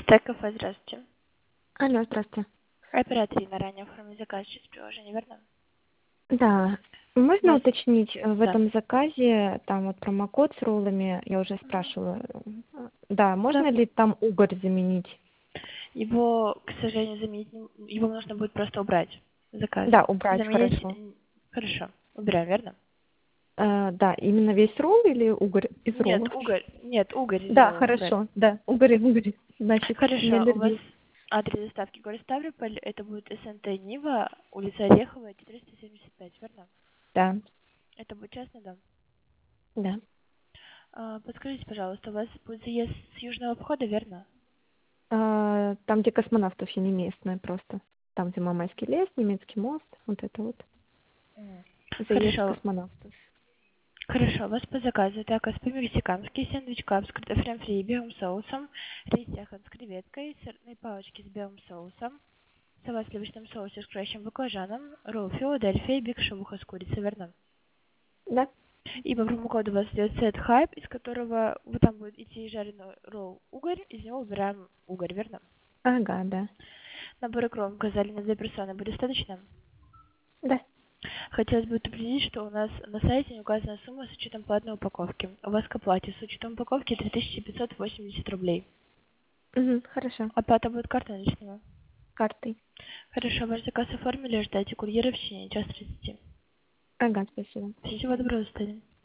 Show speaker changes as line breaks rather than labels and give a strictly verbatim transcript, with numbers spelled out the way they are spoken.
Так, кафе, здравствуйте.
Алло, здравствуйте.
Оператор на ранее оформил заказ через приложение, верно?
Да,
У
можно
вас...
уточнить, э, в
Да.
этом заказе там вот промокод с роллами, я уже
Мгм.
спрашивала. э, Да,
Да.
можно ли там угорь заменить?
Его, к сожалению, заменить не... Его нужно будет просто убрать. Заказ.
Да, убрать,
Заменить...
хорошо.
м, Хорошо. Убираем, верно?
Э, Да, именно весь ролл или угорь из
Нет,
роллов?
угорь. Нет, угорь из
Да,
роллов убрать.
хорошо, да, угорь, угорь. Значит, не
Хорошо. У вас
аллергия.
адрес доставки город Ставрополь. Это будет СНТ Нива, улица Ореховая, четыреста семьдесят пять, верно?
Да,
Это будет частный дом.
да.
А, подскажите, пожалуйста, у вас будет заезд с южного входа, верно?
А, Там, где космонавтов не местная просто. Там, где Мамайский лес, немецкий мост, вот это вот.
М.
Заезд
Хорошо.
космонавтов.
Хорошо, у вас по заказу такос по-мексикански, сэндвич кап с картофелем фри и белым соусом, рис яхан с креветкой, сырные палочки с белым соусом, салат в сливочном соусе с кращим баклажаном, ролл Филадельфия и биг шавуха с курицей, верно?
Да?
И по промокоду у вас идет сет хайп, из которого вот там будет идти жареный ролл угорь, из него убираем угорь, верно?
Ага, да.
Набор икров указали на две персоны, будет достаточно?
Да.
Хотелось бы предупредить, что у нас на сайте не указана сумма с учетом платной упаковки. У вас к оплате с учетом упаковки три тысячи пятьсот восемьдесят рублей.
Угу, хорошо.
Оплата будет картой наличными.
Картой.
Хорошо, ваш заказ оформили, ждайте курьера в течение час тридцати.
Ага, спасибо. До
Всего
свидания.
доброго, до свидания.